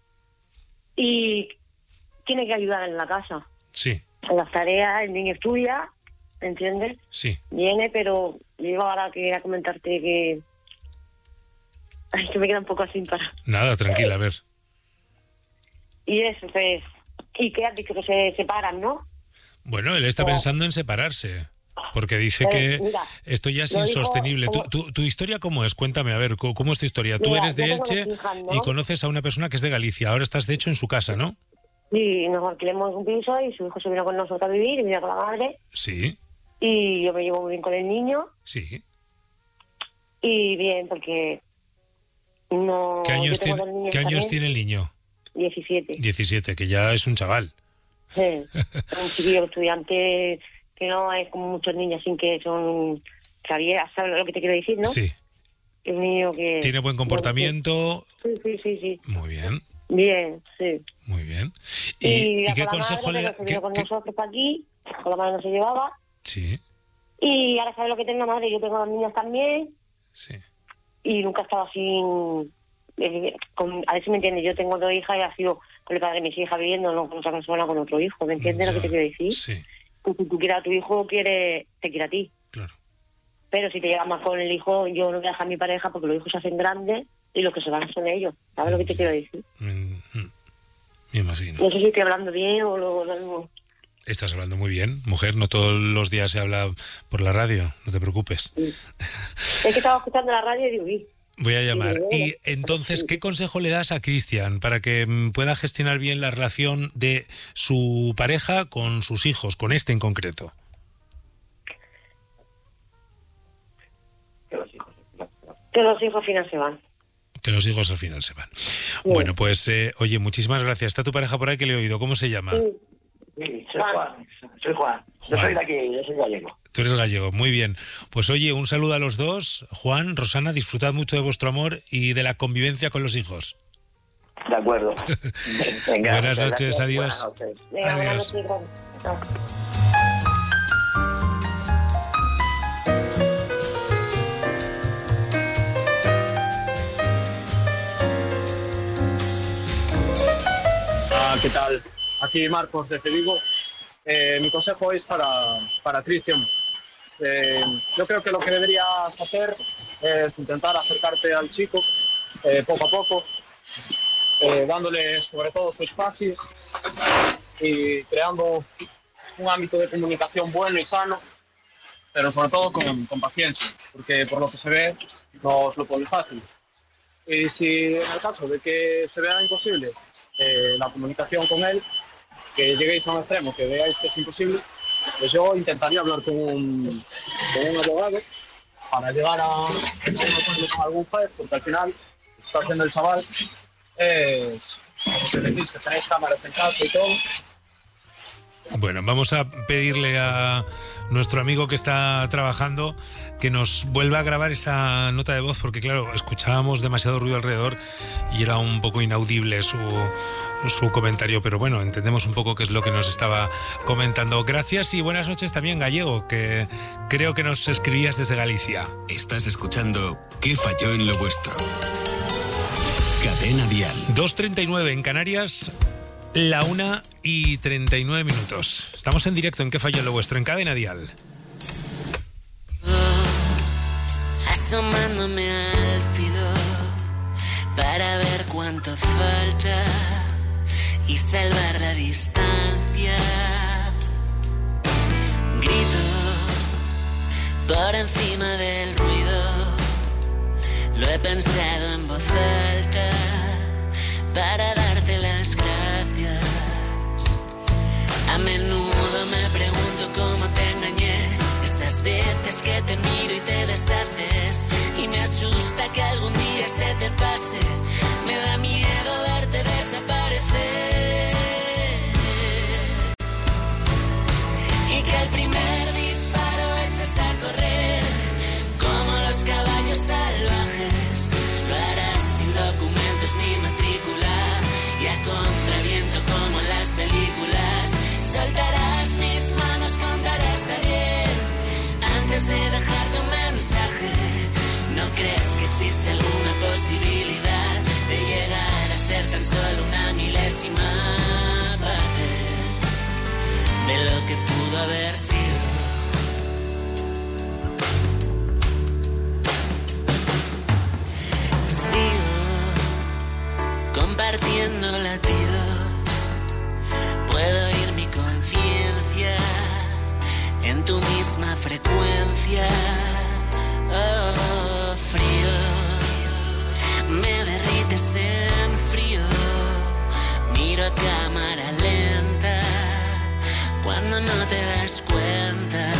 tiene que ayudar en la casa. Sí, En las tareas, el niño estudia, ¿entiendes? sí. Viene, pero yo ahora quería comentarte que... Ay, que me queda un poco así para... Nada, tranquila, a ver. Y eso, pues... Y que has dicho que se separan, ¿no? Bueno, él está pensando en separarse, porque dice que mira, esto ya es lo digo insostenible. como- ¿Tu historia cómo es? Cuéntame, a ver, ¿cómo es tu historia? Tú Mira, eres de yo tengo Elche dos hijas, ¿no? y conoces a una persona que es de Galicia. Ahora estás, de hecho, en su casa, ¿no? Y nos alquilamos un piso y su hijo se vino con nosotros a vivir y vino con la madre. Sí, Y yo me llevo muy bien con el niño. sí. Y bien, porque... no. ¿Qué años, yo tengo dos niños ¿qué años también, tiene el niño? 17. 17, que ya es un chaval. Sí. Un chiquillo estudiante que no es como muchos niños, sin que son... ¿Sabes lo que te quiero decir, no? Sí. Un niño que... Tiene buen comportamiento. Sí. Muy bien. Bien, sí. Muy bien. ¿Y qué consejo le da? Con nosotros para aquí, con la madre no se llevaba. Sí. Y ahora sabe lo que tengo la madre, yo tengo a los niños también. Sí. Y nunca estaba sin... a ver si me entiendes, yo tengo 2 hijas y ha sido con el padre de mis hijas viviendo, no con otra persona, con otro hijo. ¿Me entiendes lo que te quiero decir? Sí. Pues si tú quieres a tu hijo, te quiere a ti. Claro. Pero si te llevas más con el hijo, yo no voy a dejar a mi pareja porque los hijos se hacen grandes y los que se van son ellos. ¿Sabes lo que te quiero decir? Me imagino. No sé si estoy hablando bien o no. Estás hablando muy bien, mujer. No todos los días se habla por la radio, no te preocupes. Sí. Es que estaba escuchando la radio y digo, uy. Voy a llamar. Y entonces, ¿qué consejo le das a Cristian para que pueda gestionar bien la relación de su pareja con sus hijos, con este en concreto? Que los hijos al final se van. Que los hijos al final se van. Sí. Bueno, pues, oye, muchísimas gracias. Está tu pareja por ahí que le he oído. ¿Cómo se llama? Sí, soy Juan. Yo soy de aquí, yo soy gallego. Tú eres gallego, muy bien. Pues oye, un saludo a los dos. Juan, Rosana, disfrutad mucho de vuestro amor y de la convivencia con los hijos. De acuerdo. Venga, buenas noches, gracias. Adiós. Buenas noches. Venga, adiós. Buenas noches. ¿Qué tal? Aquí Marcos desde Vigo. Mi consejo es para Cristian. Yo creo que lo que deberías hacer es intentar acercarte al chico poco a poco, dándole sobre todo su espacio y creando un ámbito de comunicación bueno y sano, pero sobre todo con paciencia, porque por lo que se ve no os lo pone fácil. Y si en el caso de que se vea imposible la comunicación con él, que lleguéis a un extremo, que veáis que es imposible, pues yo intentaría hablar con un abogado para llegar a un acuerdo con algún juez, porque al final está haciendo el chaval es que decís que tenéis cámaras en casa y todo. Bueno, vamos a pedirle a nuestro amigo que está trabajando que nos vuelva a grabar esa nota de voz, porque claro, escuchábamos demasiado ruido alrededor y era un poco inaudible su comentario, pero bueno, entendemos un poco qué es lo que nos estaba comentando. Gracias y buenas noches también, Gallego, que creo que nos escribías desde Galicia. Estás escuchando ¿Qué falló en lo vuestro? Cadena Dial. 2:39 en Canarias. La 1:39. Estamos en directo en ¿Qué falló en lo vuestro? En Cadena Dial. Asomándome al filo para ver cuánto falta y salvar la distancia. Grito por encima del ruido. Lo he pensado en voz alta para darte las gracias. A menudo me pregunto cómo te engañé, esas veces que te miro y te deshaces, y me asusta que algún día se te pase, me da miedo verte desaparecer, y que al primer disparo eches a correr, como los caballos salvajes, lo harás sin documentos ni matrícula, y a contraviento como en las películas, soltarás mis manos, contaré hasta 10, antes de dejarte un mensaje. ¿No crees que existe alguna posibilidad de llegar a ser tan solo una milésima parte de lo que pudo haber sido? Compartiendo latidos, puedo oír mi conciencia en tu misma frecuencia. Oh, frío, me derrites en frío, miro a cámara lenta cuando no te das cuenta.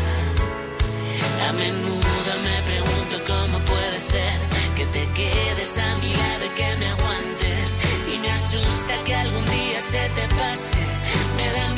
A menudo me pregunto cómo puede ser que te quedes a mi lado y que me aguantes, y me asusta que algún día se te pase, me da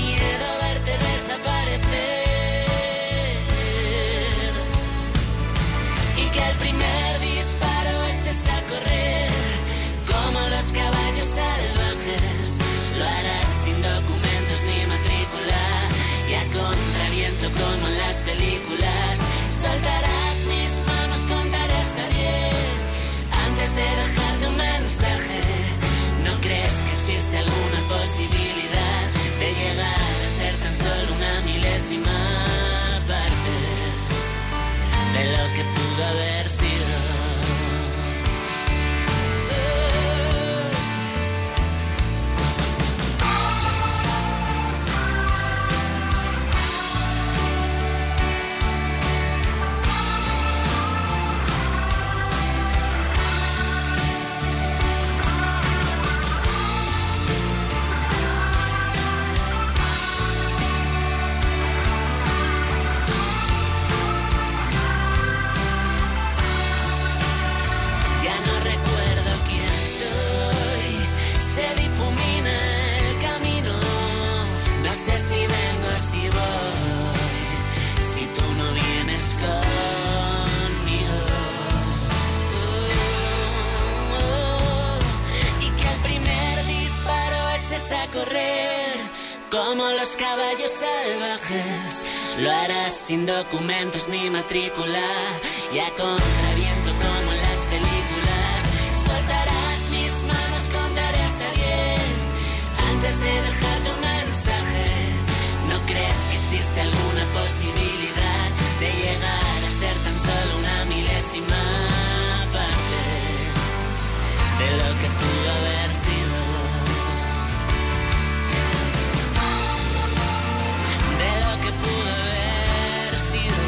como los caballos salvajes. Lo harás sin documentos ni matrícula y a contraviento como en las películas. Soltarás mis manos, contaré hasta 10 antes de dejarte un mensaje. ¿No crees que existe alguna posibilidad de llegar a ser tan solo una milésima parte de lo que pudo haber sido? De lo que pudo haber sido.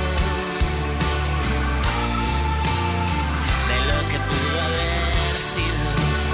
De lo que pudo haber sido.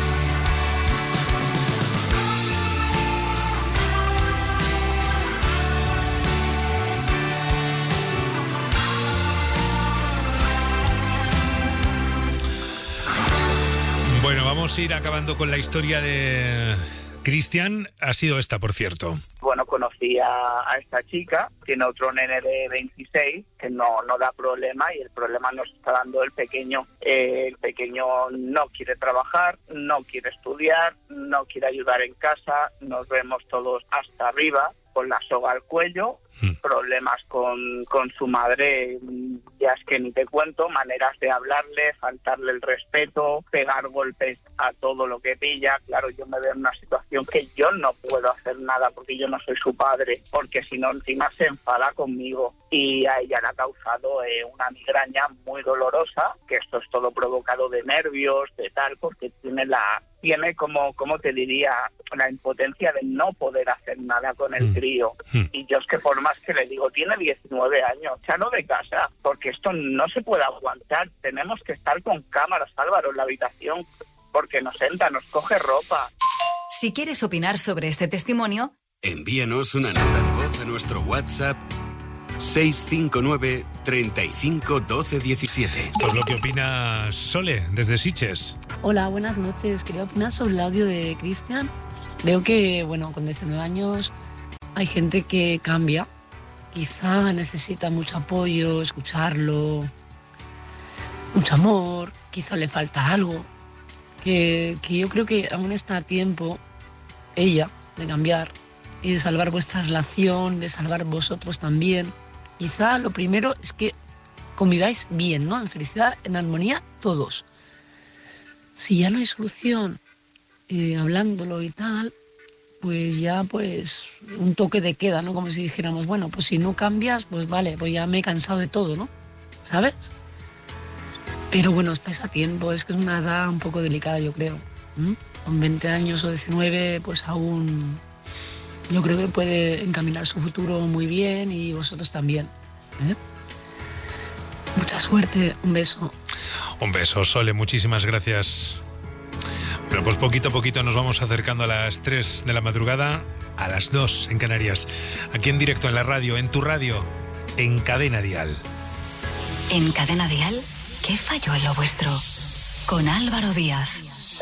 Bueno, vamos a ir acabando con la historia de Cristian. Ha sido esta, por cierto. Bueno, conocí a esta chica, tiene otro nene de 26 que no da problema y el problema nos está dando el pequeño. El pequeño no quiere trabajar, no quiere estudiar, no quiere ayudar en casa, nos vemos todos hasta arriba con la soga al cuello, problemas con su madre, ya es que ni te cuento, maneras de hablarle, faltarle el respeto, pegar golpes a todo lo que pilla. Claro, yo me veo en una situación que yo no puedo hacer nada porque yo no soy su padre, porque si no encima se enfada conmigo y a ella le ha causado una migraña muy dolorosa, que esto es todo provocado de nervios, de tal, porque tiene como te diría, la impotencia de no poder hacer nada con el crío. Y yo es que por más que le digo, tiene 19 años, échalo de casa, porque esto no se puede aguantar. Tenemos que estar con cámaras, Álvaro, en la habitación, porque nos entra, nos coge ropa. Si quieres opinar sobre este testimonio, envíanos una nota de voz a nuestro WhatsApp 659 35 12 17. Esto es lo que opina Sole, desde Sitges. Hola, buenas noches. Quería opinar sobre el audio de Cristian. Creo que, bueno, con 19 años hay gente que cambia. Quizá necesita mucho apoyo, escucharlo, mucho amor, quizá le falta algo. Que yo creo que aún está a tiempo ella de cambiar y de salvar vuestra relación, de salvar vosotros también. Quizá lo primero es que conviváis bien, ¿no? En felicidad, en armonía, todos. Si ya no hay solución, hablándolo y tal, pues ya pues un toque de queda, ¿no? Como si dijéramos, bueno, pues si no cambias, pues vale, pues ya me he cansado de todo, ¿no? ¿Sabes? Pero bueno, estáis a tiempo, es que es una edad un poco delicada, yo creo. Con 20 años o 19, pues aún yo creo que puede encaminar su futuro muy bien y vosotros también. Mucha suerte, un beso. Un beso, Sole, muchísimas gracias. Bueno, pues poquito a poquito nos vamos acercando a las 3 de la madrugada, a las 2 en Canarias. Aquí en directo, en la radio, en tu radio, en Cadena Dial. En Cadena Dial, ¿qué falló en lo vuestro? Con Álvaro Díaz.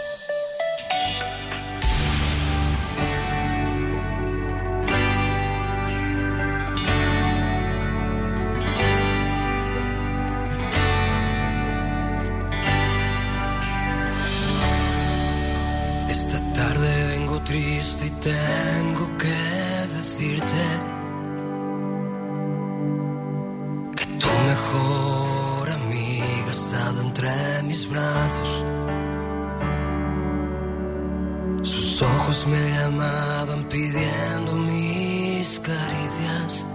Triste y tengo que decirte que tu mejor amiga ha estado entre mis brazos. Sus ojos me llamaban pidiendo mis caricias.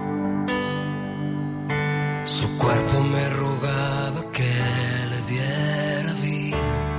Su cuerpo me rogaba que le diera vida.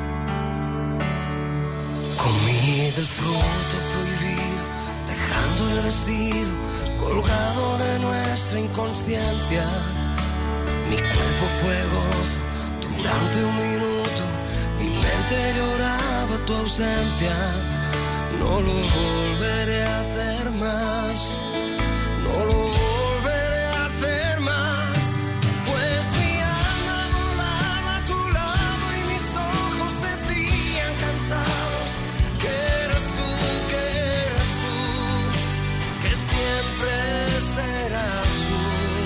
Comí del fruto prohibido, dejando el vestido colgado de nuestra inconsciencia. Mi cuerpo fue gozo durante un minuto, mi mente lloraba tu ausencia. No lo volveré a hacer más, no lo volveré a hacer más. Pues mi alma volaba a tu lado y mis ojos decían cansados que eras tú, que siempre serás tú.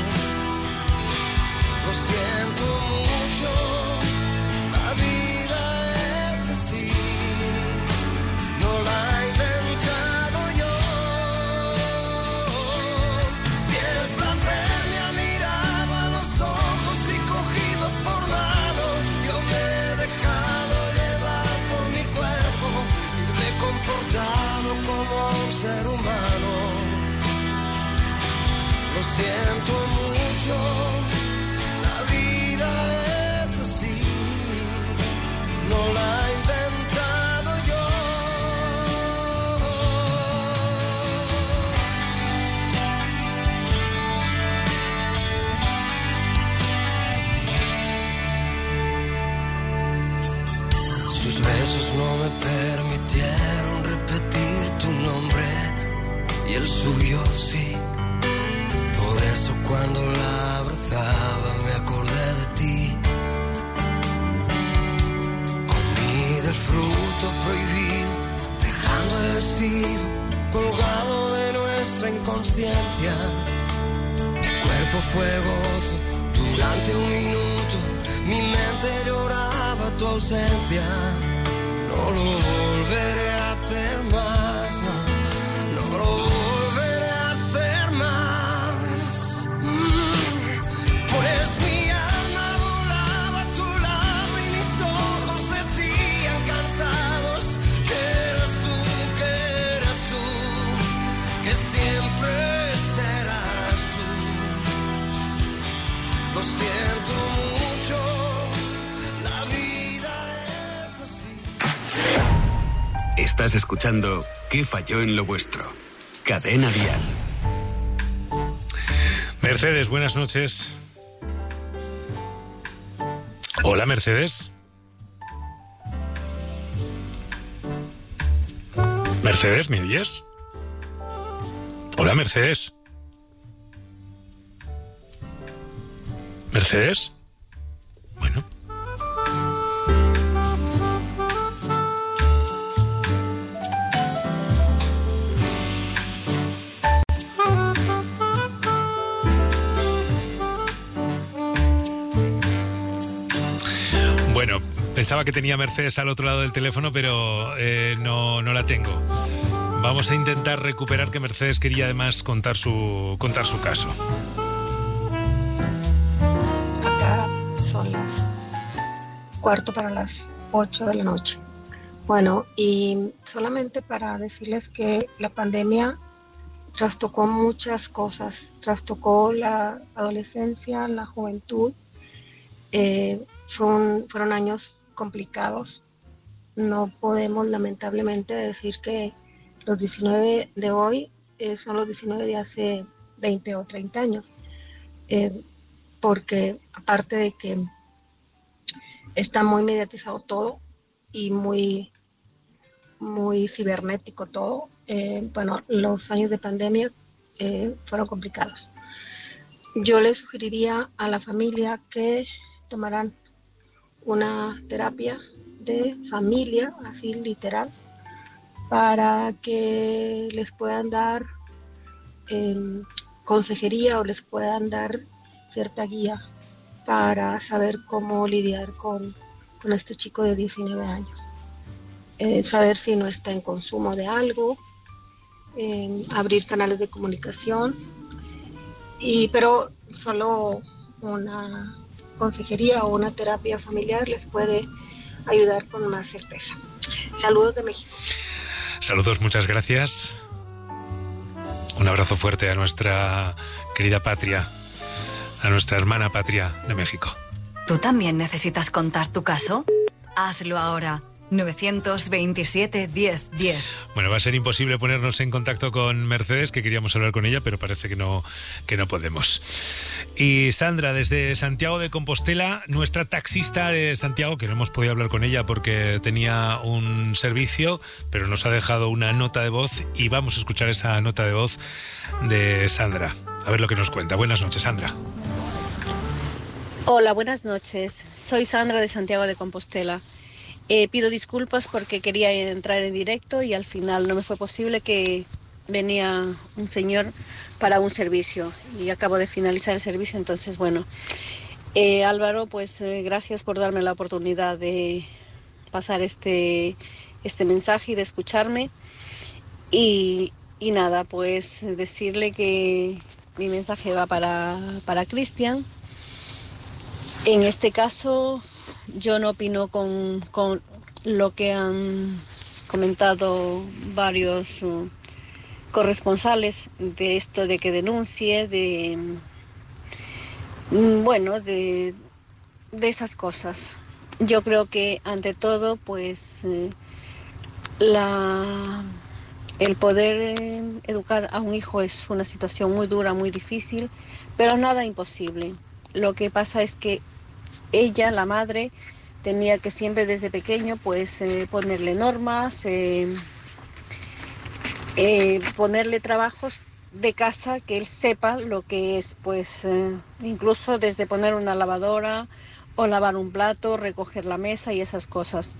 Lo siento mucho, la vida es así, no la he inventado yo. siento mucho, la vida es así, no la he inventado yo. Sus besos no me permitieron repetir tu nombre y el suyo sí. Por eso cuando la abrazaba me acordé de ti. Comí del fruto prohibido, dejando el vestido colgado de nuestra inconsciencia. Mi cuerpo fue gozo durante un minuto, mi mente lloraba tu ausencia. No lo volveré a hacer más, no lo volveré a hacer más. Pues mi alma volaba a tu lado y mis ojos decían cansados que eras tú, que siempre serás tú. Lo siento mucho, la vida es así. Estás escuchando ¿Qué falló en lo vuestro? Cadena Dial. Mercedes, buenas noches. Hola, Mercedes. Mercedes, ¿me oyes? Hola, Mercedes. ¿Mercedes? Bueno. Bueno, pensaba que tenía Mercedes al otro lado del teléfono, pero no la tengo. Vamos a intentar recuperar, que Mercedes quería además contar su caso. Acá son las 7:45 de la noche. Bueno, y solamente para decirles que la pandemia trastocó muchas cosas, trastocó la adolescencia, la juventud. Fueron años complicados. No podemos lamentablemente decir que los 19 de hoy son los 19 de hace 20 o 30 años, porque aparte de que está muy mediatizado todo y muy cibernético todo, bueno, los años de pandemia fueron complicados. Yo les sugeriría a la familia que tomarán una terapia de familia, así literal, para que les puedan dar consejería o les puedan dar cierta guía para saber cómo lidiar con este chico de 19 años. Saber si no está en consumo de algo, abrir canales de comunicación, pero solo una consejería o una terapia familiar les puede ayudar con más certeza. Saludos de México. Saludos, muchas gracias. Un abrazo fuerte a nuestra querida patria, a nuestra hermana patria de México. ¿Tú también necesitas contar tu caso? Hazlo ahora. 927-10-10. Bueno, va a ser imposible ponernos en contacto con Mercedes, que queríamos hablar con ella, pero parece que no podemos. Y Sandra, desde Santiago de Compostela, nuestra taxista de Santiago, que no hemos podido hablar con ella porque tenía un servicio, pero nos ha dejado una nota de voz y vamos a escuchar esa nota de voz de Sandra. A ver lo que nos cuenta. Buenas noches, Sandra. Hola, buenas noches. Soy Sandra de Santiago de Compostela. Pido disculpas porque quería entrar en directo y al final no me fue posible, que venía un señor para un servicio y acabo de finalizar el servicio. Entonces, bueno, Álvaro, pues gracias por darme la oportunidad de pasar este mensaje y de escucharme. Y nada, pues decirle que mi mensaje va para Cristian. En este caso, yo no opino con lo que han comentado varios corresponsales de esto de que denuncie, de esas cosas. Yo creo que ante todo, pues el poder educar a un hijo es una situación muy dura, muy difícil, pero nada imposible. Lo que pasa es que ella, la madre, tenía que siempre desde pequeño pues ponerle normas, ponerle trabajos de casa que él sepa lo que es, pues incluso desde poner una lavadora o lavar un plato, recoger la mesa y esas cosas.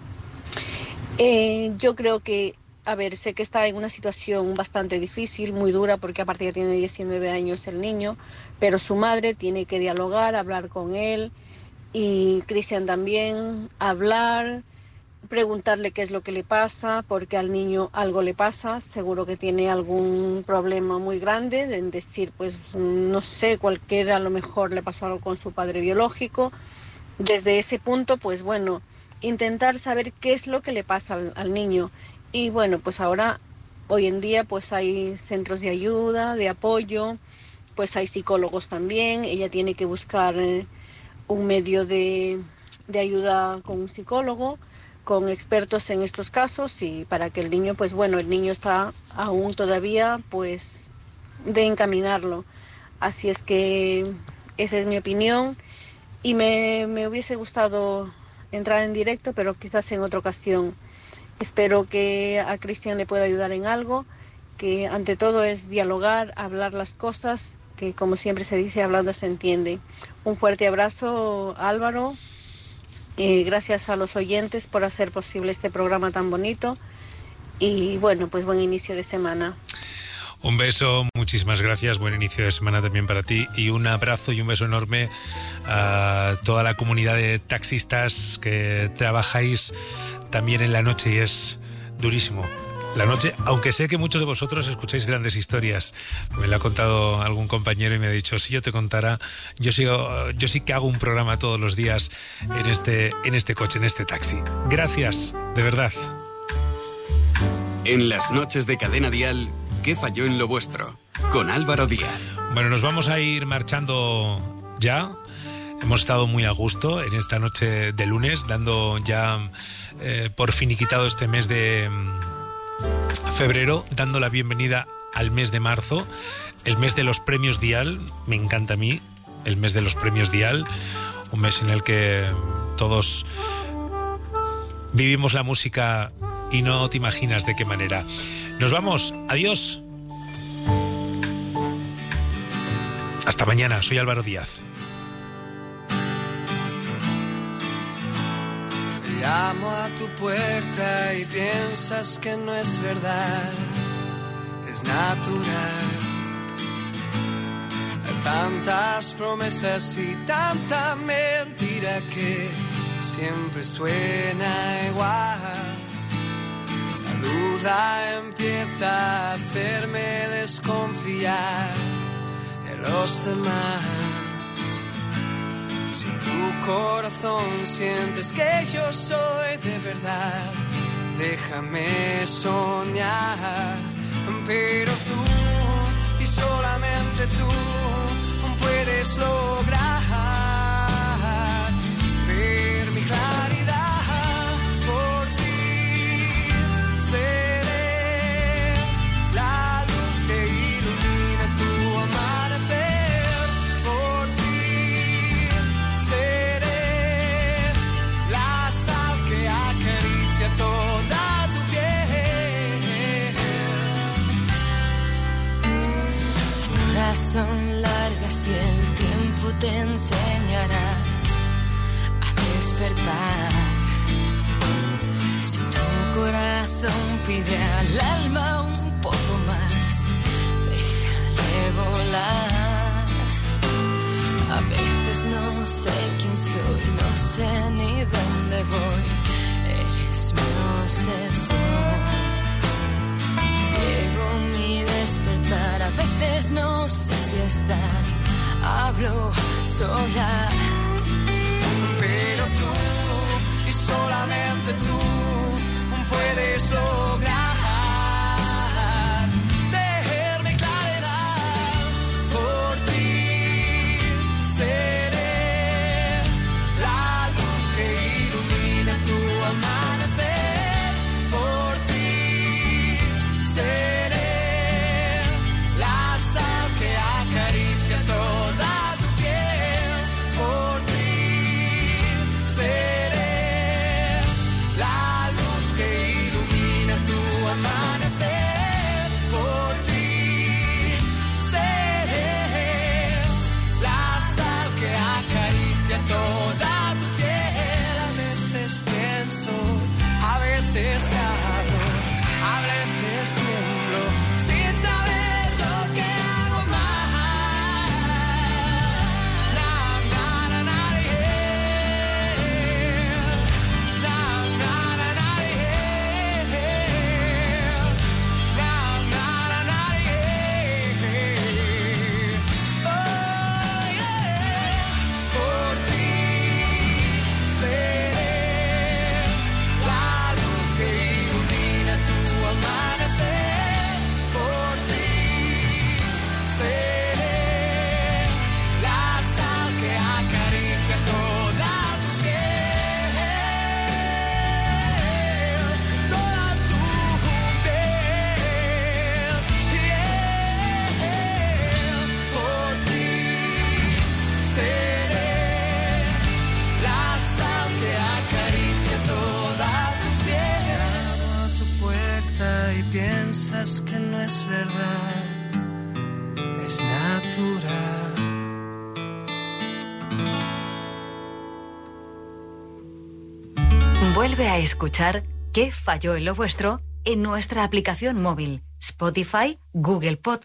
Yo creo que, a ver, sé que está en una situación bastante difícil, muy dura, porque aparte ya tiene 19 años el niño, pero su madre tiene que dialogar, hablar con él, y Cristian también, hablar, preguntarle qué es lo que le pasa, porque al niño algo le pasa, seguro que tiene algún problema muy grande, en decir, pues no sé, cualquiera, a lo mejor le pasó algo con su padre biológico. Desde ese punto, pues bueno, intentar saber qué es lo que le pasa al niño. Y bueno, pues ahora, hoy en día, pues hay centros de ayuda, de apoyo, pues hay psicólogos también. Ella tiene que buscar un medio de ayuda con un psicólogo, con expertos en estos casos, y para que el niño, pues bueno, el niño está aún todavía, pues, de encaminarlo. Así es que esa es mi opinión, y me hubiese gustado entrar en directo, pero quizás en otra ocasión. Espero que a Cristian le pueda ayudar en algo, que ante todo es dialogar, hablar las cosas, que como siempre se dice, hablando se entiende. Un fuerte abrazo, Álvaro. Gracias a los oyentes por hacer posible este programa tan bonito. Y bueno, pues buen inicio de semana. Un beso, muchísimas gracias, buen inicio de semana también para ti, y un abrazo y un beso enorme a toda la comunidad de taxistas que trabajáis también en la noche, y es durísimo la noche, aunque sé que muchos de vosotros escucháis grandes historias. Me lo ha contado algún compañero y me ha dicho, si yo te contara, yo sí que hago un programa todos los días en este coche, en este taxi. Gracias, de verdad. En las noches de Cadena Dial, ¿qué falló en lo vuestro? Con Álvaro Díaz. Bueno, nos vamos a ir marchando ya. Hemos estado muy a gusto en esta noche de lunes, dando ya por finiquitado este mes de febrero, dando la bienvenida al mes de marzo, el mes de los premios Dial. Me encanta a mí el mes de los premios Dial, un mes en el que todos vivimos la música y no te imaginas de qué manera. Nos vamos, adiós. Hasta mañana, soy Álvaro Díaz. Llamo a tu puerta y piensas que no es verdad, es natural. Hay tantas promesas y tanta mentira que siempre suena igual. La duda empieza a hacerme desconfiar de los demás. Si tu corazón sientes que yo soy de verdad, déjame soñar. Pero tú y solamente tú puedes lograr ver mi claridad por ti. Seré la luz que ilumine tu amanecer. Por ti seré la sal que acaricia toda tu piel. Las horas son largas y el tiempo te enseñará a despertar. Si tu corazón pide al alma un poco más, déjale volar. A veces no sé quién soy, no sé ni dónde voy. Eres mi obsesión, ciego mi despertar. A veces no sé si estás, hablo sola. Pero tú y solamente tú puedes lograr Vuelve a escuchar ¿Qué falló en lo vuestro? En nuestra aplicación móvil, Spotify, Google Podcast